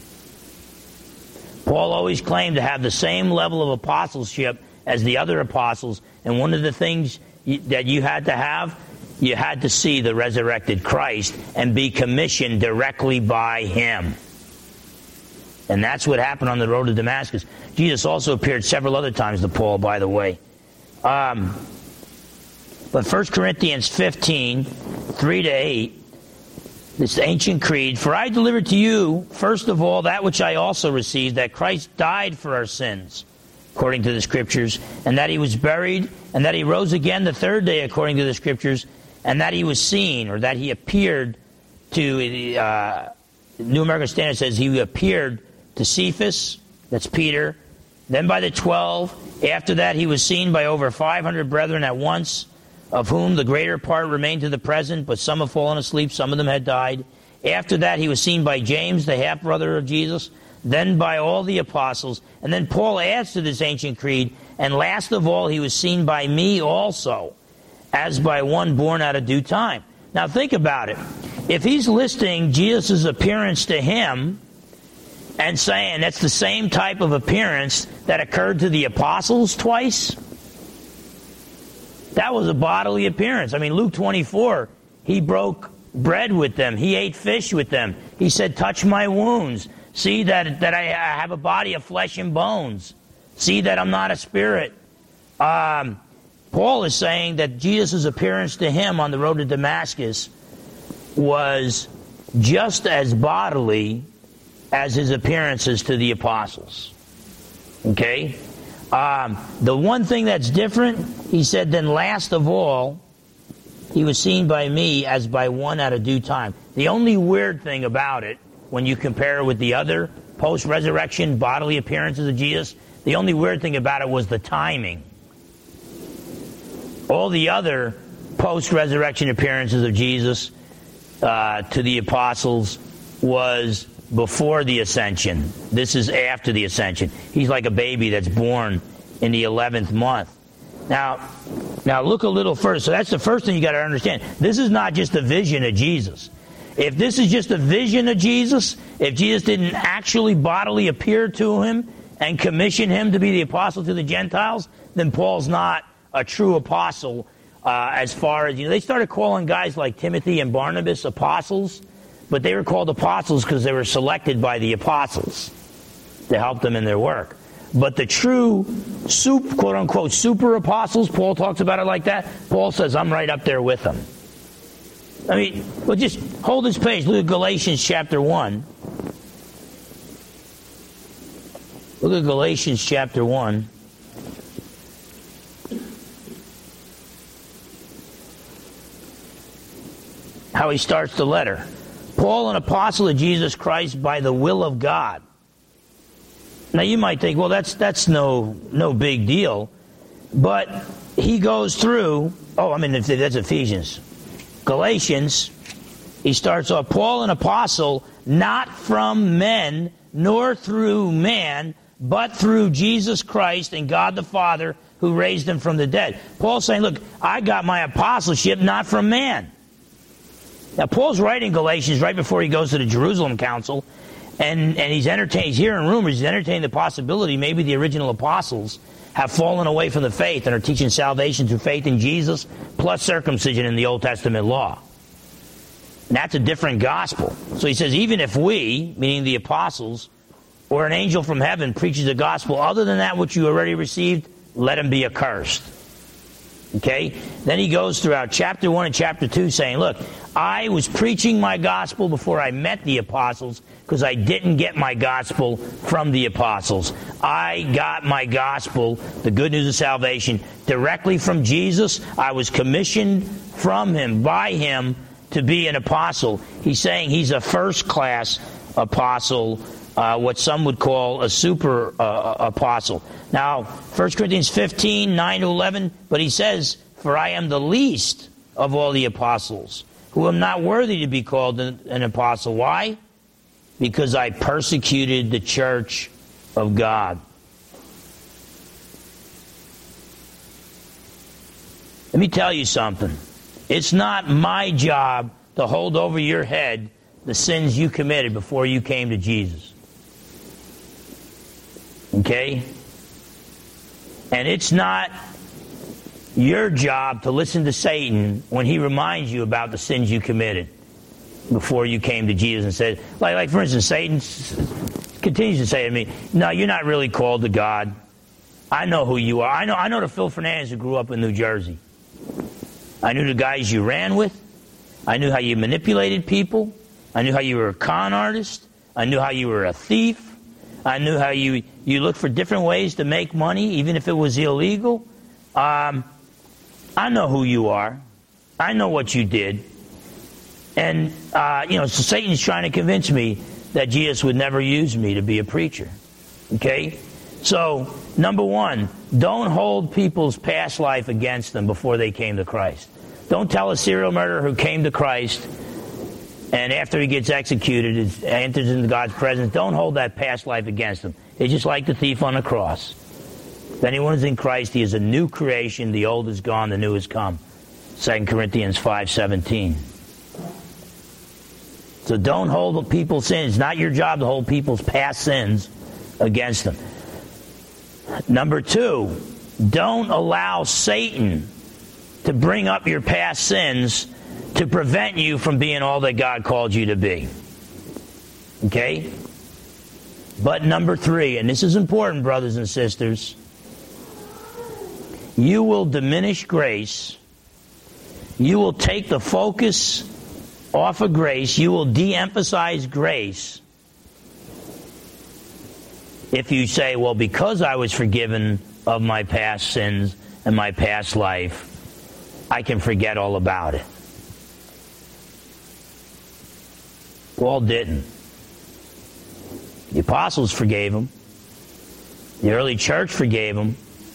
Paul always claimed to have the same level of apostleship as the other apostles, and one of the things you, that you had to have, you had to see the resurrected Christ and be commissioned directly by him. And that's what happened on the road to Damascus. Jesus also appeared several other times to Paul, by the way. Um, but First Corinthians fifteen, three to eight, this ancient creed, for I delivered to you, first of all, that which I also received, that Christ died for our sins, according to the Scriptures, and that he was buried, and that he rose again the third day, according to the Scriptures, and that he was seen, or that he appeared to, uh, New American Standard says he appeared to Cephas, that's Peter, then by the twelve. After that he was seen by over five hundred brethren at once, of whom the greater part remain to the present, but some have fallen asleep, some of them had died. After that he was seen by James, the half-brother of Jesus, then by all the apostles. And then Paul adds to this ancient creed, and last of all he was seen by me also, as by one born out of due time. Now think about it. If he's listing Jesus' appearance to him and saying that's the same type of appearance that occurred to the apostles twice, that was a bodily appearance. I mean, Luke twenty-four, he broke bread with them. He ate fish with them. He said, touch my wounds. See that, that I have a body of flesh and bones. See that I'm not a spirit. Um, Paul is saying that Jesus' appearance to him on the road to Damascus was just as bodily as his appearances to the apostles. Okay? Um, the one thing that's different, he said, then last of all, he was seen by me as by one at a due time. The only weird thing about it, when you compare it with the other post-resurrection bodily appearances of Jesus, the only weird thing about it was the timing. All the other post-resurrection appearances of Jesus uh, to the apostles was before the ascension. This is after the ascension. He's like a baby that's born in the eleventh month. Now, now look a little further. So that's the first thing you got to understand. This is not just a vision of Jesus. If this is just a vision of Jesus, if Jesus didn't actually bodily appear to him and commission him to be the apostle to the Gentiles, then Paul's not a true apostle uh, as far as, you know, they started calling guys like Timothy and Barnabas apostles, but they were called apostles because they were selected by the apostles to help them in their work. But the true, super, quote-unquote, super apostles, Paul talks about it like that, Paul says, I'm right up there with them. I mean, well, just hold this page. Look at Galatians chapter one. Look at Galatians chapter one. How he starts the letter. Paul, an apostle of Jesus Christ by the will of God. Now you might think, well, that's that's no no big deal. But he goes through, oh, I mean, if that's Ephesians. Galatians, he starts off, Paul, an apostle, not from men, nor through man, but through Jesus Christ and God the Father, who raised him from the dead. Paul's saying, look, I got my apostleship not from man. Now, Paul's writing Galatians right before he goes to the Jerusalem Council, and, and he's entertained, he's hearing rumors, he's entertaining the possibility maybe the original apostles have fallen away from the faith and are teaching salvation through faith in Jesus plus circumcision in the Old Testament law. And that's a different gospel. So he says, even if we, meaning the apostles, or an angel from heaven preaches a gospel other than that which you already received, let him be accursed. Okay? Then he goes throughout chapter one and chapter two saying, look, I was preaching my gospel before I met the apostles because I didn't get my gospel from the apostles. I got my gospel, the good news of salvation, directly from Jesus. I was commissioned from him, by him, to be an apostle. He's saying he's a first-class apostle, uh, what some would call a super uh, apostle. Now, First Corinthians fifteen, nine to eleven, but he says, for I am the least of all the apostles, who am not worthy to be called an, an apostle. Why? Because I persecuted the church of God. Let me tell you something. It's not my job to hold over your head the sins you committed before you came to Jesus. Okay? And it's not your job to listen to Satan when he reminds you about the sins you committed before you came to Jesus and said, like, like for instance, Satan continues to say to me, no, you're not really called to God. I know who you are. I know I know the Phil Fernandez who grew up in New Jersey. I knew the guys you ran with. I knew how you manipulated people. I knew how you were a con artist. I knew how you were a thief. I knew how you, you looked for different ways to make money, even if it was illegal. Um, I know who you are. I know what you did. And, uh, you know, so Satan's trying to convince me that Jesus would never use me to be a preacher. Okay? So, number one, don't hold people's past life against them before they came to Christ. Don't tell a serial murderer who came to Christ and after he gets executed, is, enters into God's presence, don't hold that past life against him. It's just like the thief on the cross. If anyone is in Christ, he is a new creation. The old is gone, the new has come. Second Corinthians five seventeen. So don't hold people's sins. It's not your job to hold people's past sins against them. Number two, don't allow Satan to bring up your past sins to prevent you from being all that God called you to be. Okay? But number three, and this is important, brothers and sisters, you will diminish grace. You will take the focus off of grace. You will de-emphasize grace if you say, well, because I was forgiven of my past sins and my past life, I can forget all about it. Paul didn't. The apostles forgave him. The early church forgave him.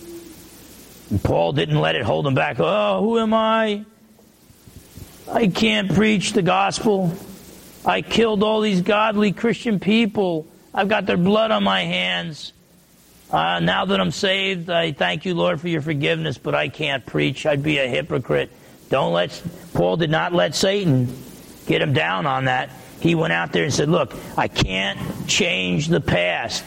And Paul didn't let it hold him back. Oh, who am I? I can't preach the gospel. I killed all these godly Christian people. I've got their blood on my hands. Uh, now that I'm saved, I thank you, Lord, for your forgiveness, but I can't preach. I'd be a hypocrite. Don't let, Paul did not let Satan get him down on that. He went out there and said, look, I can't change the past.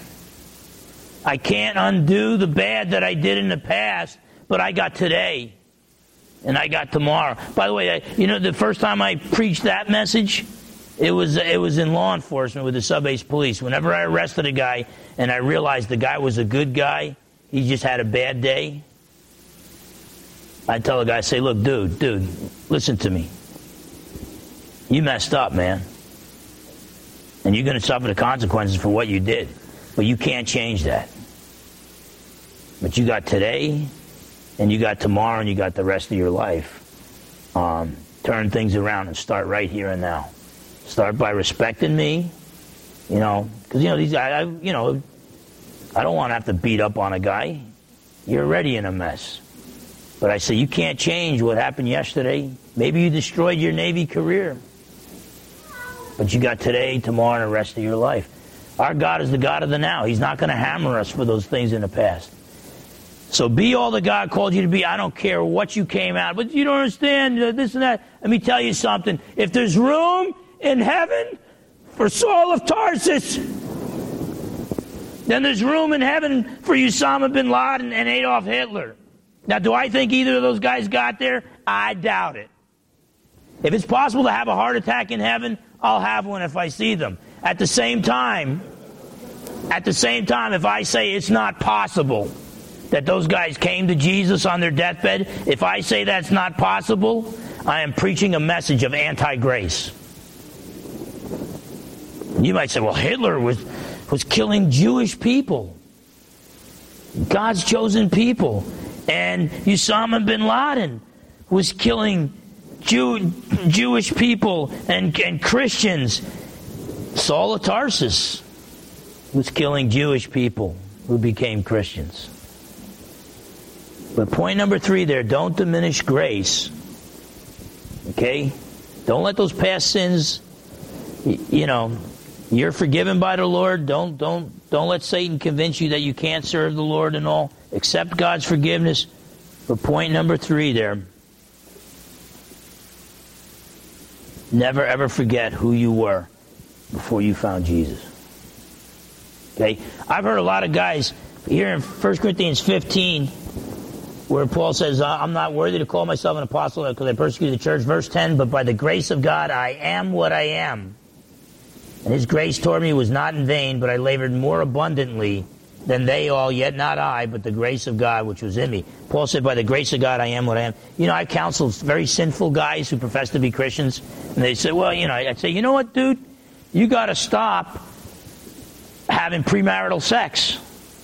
I can't undo the bad that I did in the past, but I got today and I got tomorrow. By the way, I, you know, the first time I preached that message, it was it was in law enforcement with the sub-base police. Whenever I arrested a guy and I realized the guy was a good guy, he just had a bad day, I'd tell the guy, say, look, dude, dude, listen to me. You messed up, man. And you're going to suffer the consequences for what you did. But you can't change that. But you got today, and you got tomorrow, and you got the rest of your life. Um, turn things around and start right here and now. Start by respecting me, you know, because, you know, these I, I, you know, I don't want to have to beat up on a guy. You're already in a mess. But I say, you can't change what happened yesterday. Maybe you destroyed your Navy career. But you got today, tomorrow, and the rest of your life. Our God is the God of the now. He's not going to hammer us for those things in the past. So be all that God called you to be. I don't care what you came out. But you don't understand this and that. Let me tell you something. If there's room in heaven for Saul of Tarsus, then there's room in heaven for Osama bin Laden and Adolf Hitler. Now, do I think either of those guys got there? I doubt it. If it's possible to have a heart attack in heaven, I'll have one if I see them. At the same time, at the same time, if I say it's not possible that those guys came to Jesus on their deathbed, if I say that's not possible, I am preaching a message of anti-grace. You might say, well, Hitler was, was killing Jewish people. God's chosen people. And Osama bin Laden was killing Jew, Jewish people and, and Christians. Saul of Tarsus was killing Jewish people who became Christians. But point number three there, don't diminish grace. Okay? Don't let those past sins, you know, you're forgiven by the Lord. Don't don't don't let Satan convince you that you can't serve the Lord and all. Accept God's forgiveness. But point number three there, Never ever forget who you were before you found Jesus. Okay? I've heard a lot of guys here in First Corinthians fifteen where Paul says, I'm not worthy to call myself an apostle because I persecuted the church. Verse ten, but by the grace of God I am what I am. And his grace toward me was not in vain, but I labored more abundantly than they all, yet not I, but the grace of God which was in me. Paul said, by the grace of God I am what I am. You know, I counsel very sinful guys who profess to be Christians, and they say, well, you know, I'd say, you know what, dude? You got to stop having premarital sex.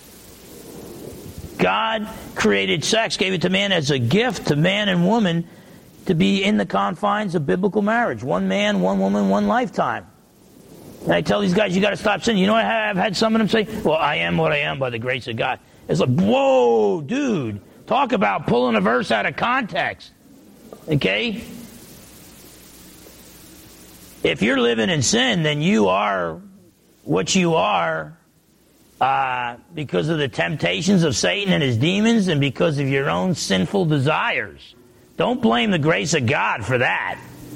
God created sex, gave it to man as a gift to man and woman to be in the confines of biblical marriage. One man, one woman, one lifetime. And I tell these guys, you got to stop sinning. You know what I've had some of them say? Well, I am what I am by the grace of God. It's like, whoa, dude. Talk about pulling a verse out of context. Okay? If you're living in sin, then you are what you are uh, because of the temptations of Satan and his demons and because of your own sinful desires. Don't blame the grace of God for that.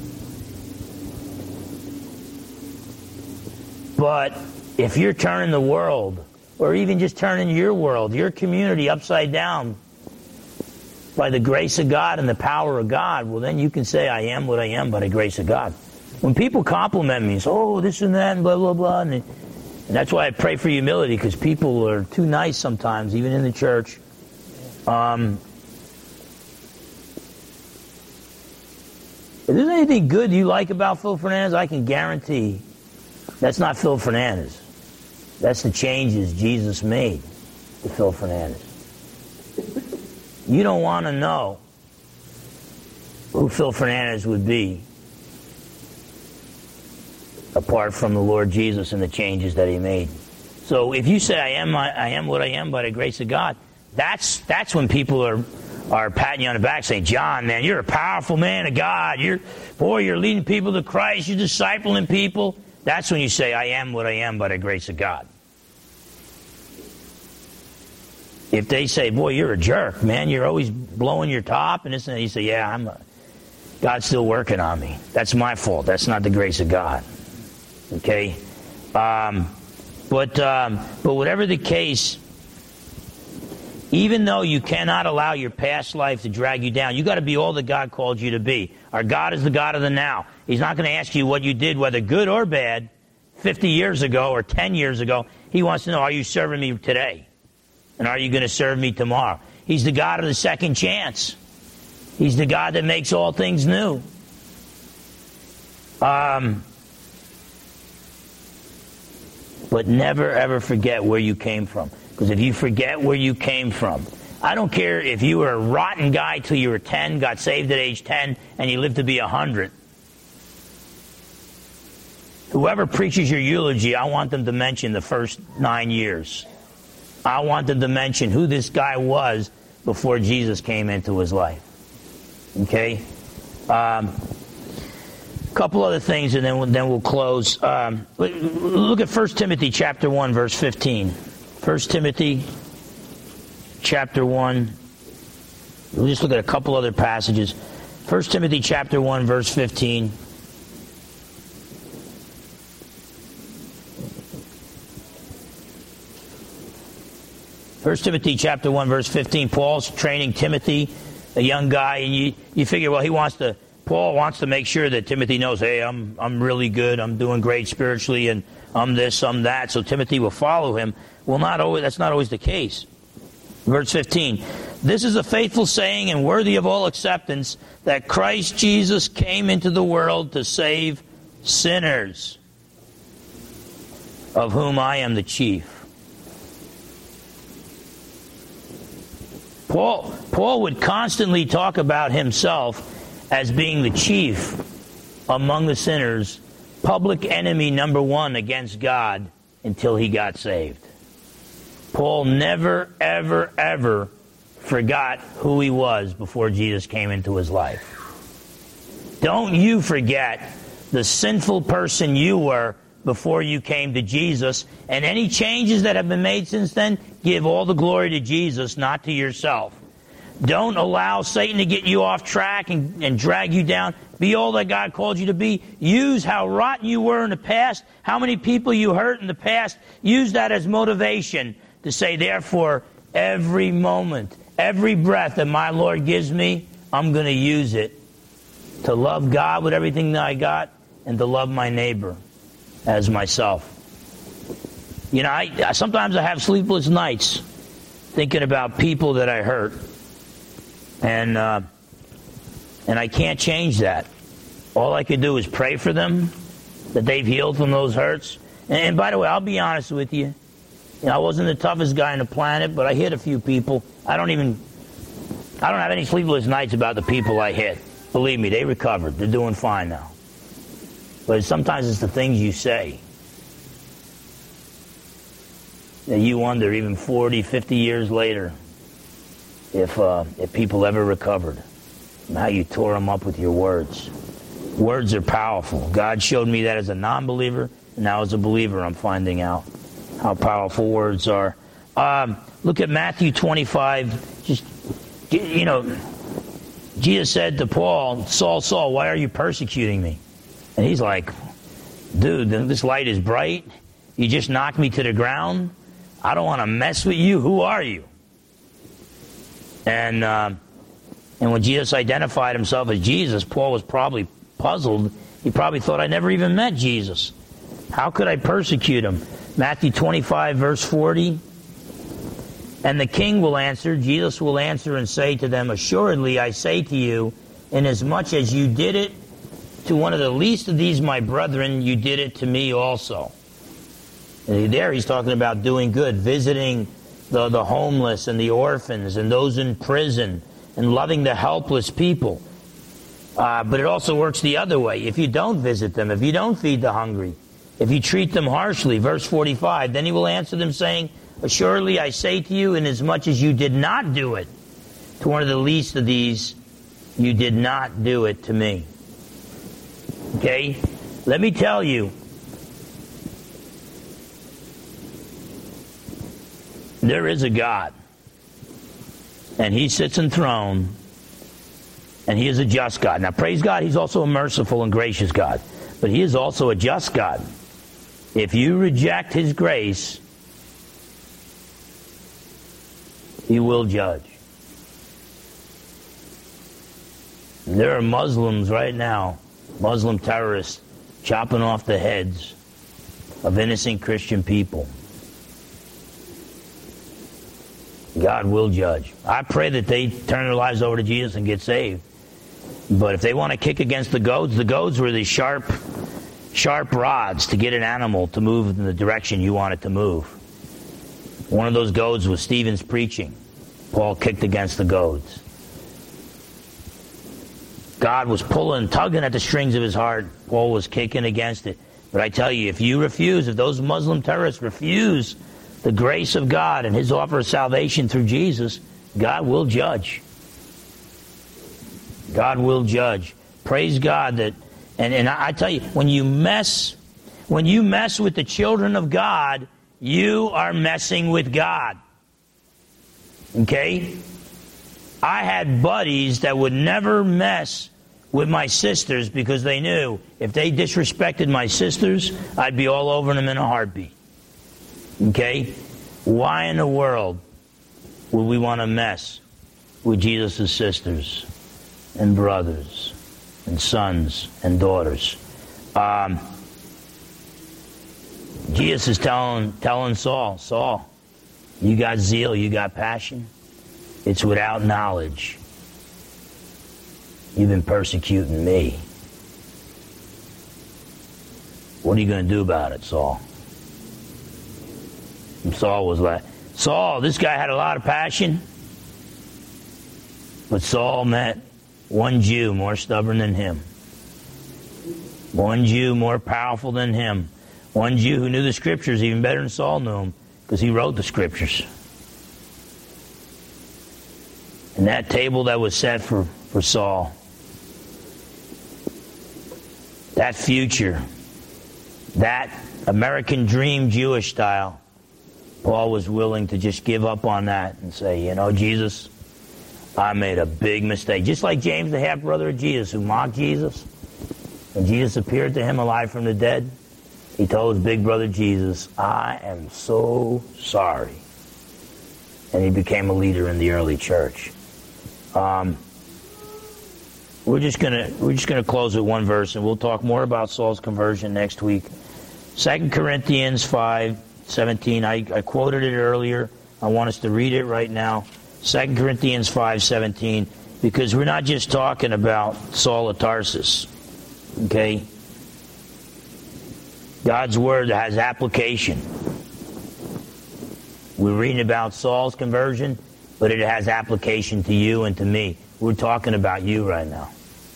But if you're turning the world, or even just turning your world, your community upside down by the grace of God and the power of God, well, then you can say, I am what I am by the grace of God. When people compliment me, say, oh, this and that, and blah, blah, blah, and, and that's why I pray for humility, because people are too nice sometimes, even in the church. Um, if there's anything good you like about Phil Fernandez, I can guarantee that's not Phil Fernandez. That's the changes Jesus made to Phil Fernandez. You don't want to know who Phil Fernandez would be apart from the Lord Jesus and the changes that he made. So if you say, I am I, I am what I am by the grace of God, that's that's when people are are patting you on the back saying, John, man, you're a powerful man of God. You're boy, you're leading people to Christ. You're discipling people. That's when you say, I am what I am by the grace of God. If they say, boy, you're a jerk, man, you're always blowing your top, and this and that, you say, yeah, I'm a, God's still working on me. That's my fault. That's not the grace of God. Okay? Um, but, um, but whatever the case, even though you cannot allow your past life to drag you down, you got to be all that God called you to be. Our God is the God of the now. He's not going to ask you what you did, whether good or bad, fifty years ago or ten years ago. He wants to know, are you serving me today? And are you going to serve me tomorrow? He's the God of the second chance. He's the God that makes all things new. Um, but never, ever forget where you came from. Because if you forget where you came from, I don't care if you were a rotten guy till you were ten, got saved at age ten, and you lived to be one hundred. Whoever preaches your eulogy, I want them to mention the first nine years. I want them to mention who this guy was before Jesus came into his life. Okay? Um, a couple other things, and then we'll, then we'll close. Um, look at First Timothy chapter one, verse fifteen. First Timothy chapter one. We'll just look at a couple other passages. First Timothy chapter one, verse fifteen. First Timothy chapter one, verse fifteen. Paul's training Timothy, a young guy, and you, you figure, well, he wants to, Paul wants to make sure that Timothy knows, hey, I'm I'm really good, I'm doing great spiritually, and I'm this, I'm that, so Timothy will follow him. Well, not always, that's not always the case. Verse fifteen. This is a faithful saying and worthy of all acceptance, that Christ Jesus came into the world to save sinners, of whom I am the chief. Paul, Paul would constantly talk about himself as being the chief among the sinners, public enemy number one against God until he got saved. Paul never, ever, ever forgot who he was before Jesus came into his life. Don't you forget the sinful person you were before you came to Jesus, and any changes that have been made since then, give all the glory to Jesus, not to yourself. Don't allow Satan to get you off track and, and drag you down. Be all that God called you to be. Use how rotten you were in the past, how many people you hurt in the past. Use that as motivation to say, therefore, every moment, every breath that my Lord gives me, I'm going to use it to love God with everything that I got and to love my neighbor as myself. You know, I, sometimes I have sleepless nights thinking about people that I hurt. And uh, and I can't change that. All I can do is pray for them, that they've healed from those hurts. And, and by the way, I'll be honest with you. You know, I wasn't the toughest guy on the planet, but I hit a few people. I don't even, I don't have any sleepless nights about the people I hit. Believe me, they recovered. They're doing fine now. But sometimes it's the things you say that you wonder, even forty, fifty years later, if uh, if people ever recovered, and how you tore them up with your words. Words are powerful. God showed me that as a non-believer, and now as a believer I'm finding out how powerful words are. Um, look at Matthew twenty-five. Just, you know, Jesus said to Paul, Saul, Saul, why are you persecuting me? And he's like, dude, this light is bright. You just knocked me to the ground. I don't want to mess with you. Who are you? And uh, and when Jesus identified himself as Jesus, Paul was probably puzzled. He probably thought, I never even met Jesus. How could I persecute him? Matthew twenty-five, verse forty. And the king will answer, Jesus will answer and say to them, assuredly I say to you, inasmuch as you did it to one of the least of these my brethren, you did it to me also. And there he's talking about doing good, visiting the, the homeless and the orphans and those in prison and loving the helpless people. Uh, but it also works the other way. If you don't visit them, if you don't feed the hungry, if you treat them harshly, verse forty-five, then he will answer them saying, assuredly I say to you, inasmuch as you did not do it to one of the least of these, you did not do it to me. Okay? Let me tell you, there is a God, and he sits enthroned, and he is a just God. Now, praise God, he's also a merciful and gracious God, but he is also a just God. If you reject his grace, he will judge. And there are Muslims right now, Muslim terrorists, chopping off the heads of innocent Christian people. God will judge. I pray that they turn their lives over to Jesus and get saved. But if they want to kick against the goads, the goads were these sharp, sharp rods to get an animal to move in the direction you want it to move. One of those goads was Stephen's preaching. Paul kicked against the goads. God was pulling, tugging at the strings of his heart. Paul was kicking against it. But I tell you, if you refuse, if those Muslim terrorists refuse the grace of God and his offer of salvation through Jesus, God will judge. God will judge. Praise God that, and, and I, I tell you, when you mess, when you mess with the children of God, you are messing with God. Okay? I had buddies that would never mess with my sisters because they knew if they disrespected my sisters, I'd be all over them in a heartbeat. Okay? Why in the world would we want to mess with Jesus' sisters and brothers and sons and daughters? Um, Jesus is telling, telling Saul, Saul, you got zeal, you got passion. It's without knowledge. You've been persecuting me. What are you going to do about it, Saul? And Saul was like, Saul, this guy had a lot of passion. But Saul met one Jew more stubborn than him. One Jew more powerful than him. One Jew who knew the Scriptures even better than Saul knew them because he wrote the Scriptures. And that table that was set for, for Saul, that future, that American dream Jewish style, Paul was willing to just give up on that and say, you know, Jesus, I made a big mistake. Just like James, the half-brother of Jesus, who mocked Jesus. When Jesus appeared to him alive from the dead, he told his big brother Jesus, I am so sorry. And he became a leader in the early church. Um, we're just gonna we're just gonna close with one verse, and we'll talk more about Saul's conversion next week. Second Corinthians five seventeen. I, I quoted it earlier. I want us to read it right now. Second Corinthians five seventeen, because we're not just talking about Saul of Tarsus. Okay? God's word has application. We're reading about Saul's conversion, but it has application to you and to me. We're talking about you right now.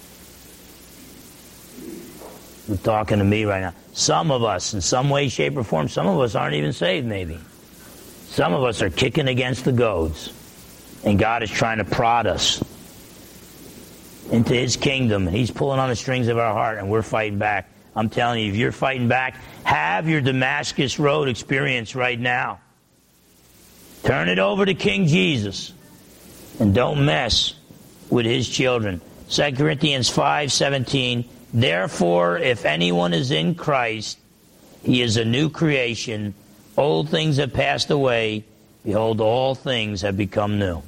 We're talking to me right now. Some of us, in some way, shape, or form, some of us aren't even saved, maybe. Some of us are kicking against the goads, and God is trying to prod us into His kingdom, and He's pulling on the strings of our heart, and we're fighting back. I'm telling you, if you're fighting back, have your Damascus Road experience right now. Turn it over to King Jesus, and don't mess with His children. Second Corinthians five seventeen, therefore, if anyone is in Christ, he is a new creation. Old things have passed away. Behold, all things have become new.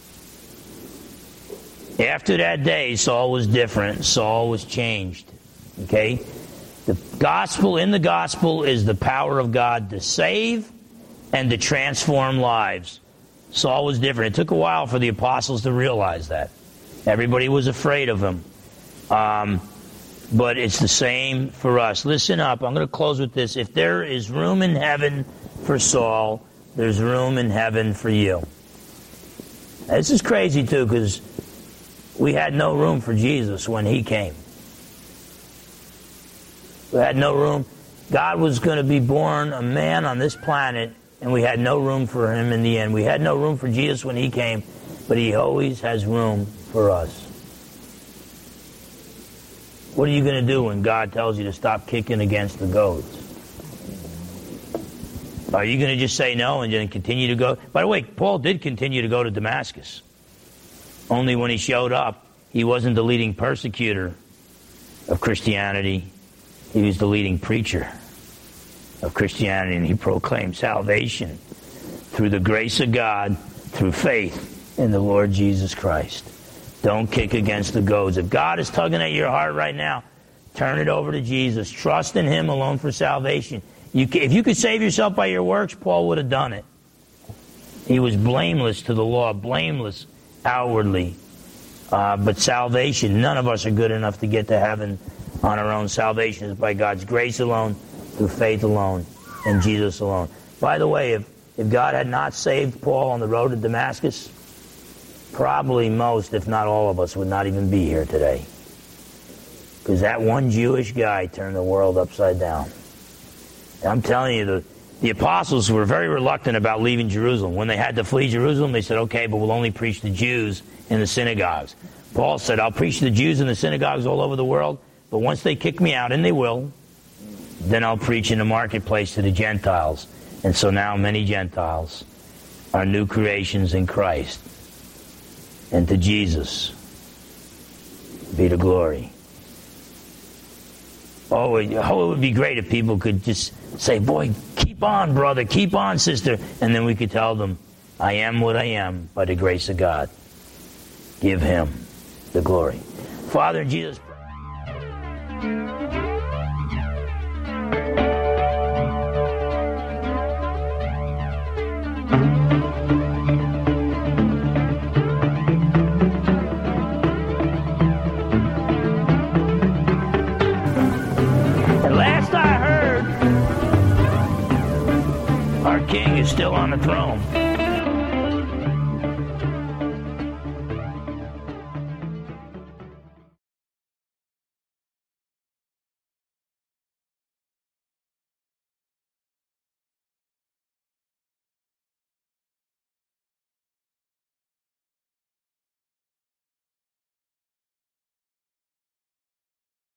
After that day, Saul was different. Saul was changed. Okay? The gospel, in the gospel, is the power of God to save and to transform lives. Saul was different. It took a while for the apostles to realize that. Everybody was afraid of him. Um, but it's the same for us. Listen up. I'm going to close with this. If there is room in heaven for Saul, there's room in heaven for you. Now, this is crazy, too, because we had no room for Jesus when He came. We had no room. God was going to be born a man on this planet, and we had no room for Him in the end. We had no room for Jesus when He came, but He always has room for us. What are you going to do when God tells you to stop kicking against the goads? Are you going to just say no and then continue to go? By the way, Paul did continue to go to Damascus. Only when he showed up, he wasn't the leading persecutor of Christianity. He was the leading preacher of Christianity, and he proclaimed salvation through the grace of God, through faith in the Lord Jesus Christ. Don't kick against the goads. If God is tugging at your heart right now, turn it over to Jesus. Trust in Him alone for salvation. You can, if you could save yourself by your works, Paul would have done it. He was blameless to the law, blameless outwardly. Uh, but salvation, none of us are good enough to get to heaven on our own. Salvation is by God's grace alone, through faith alone, in Jesus alone. By the way, if, if God had not saved Paul on the road to Damascus, probably most, if not all of us, would not even be here today. Because that one Jewish guy turned the world upside down. I'm telling you, the, the apostles were very reluctant about leaving Jerusalem. When they had to flee Jerusalem, they said, okay, but we'll only preach to Jews in the synagogues. Paul said, I'll preach to the Jews in the synagogues all over the world, but once they kick me out, and they will, then I'll preach in the marketplace to the Gentiles. And so now many Gentiles are new creations in Christ. And to Jesus be the glory. Oh, it, oh, it would be great if people could just say, boy, keep on, brother, keep on, sister. And then we could tell them, I am what I am by the grace of God. Give Him the glory. Father, in Jesus' King is still on the throne.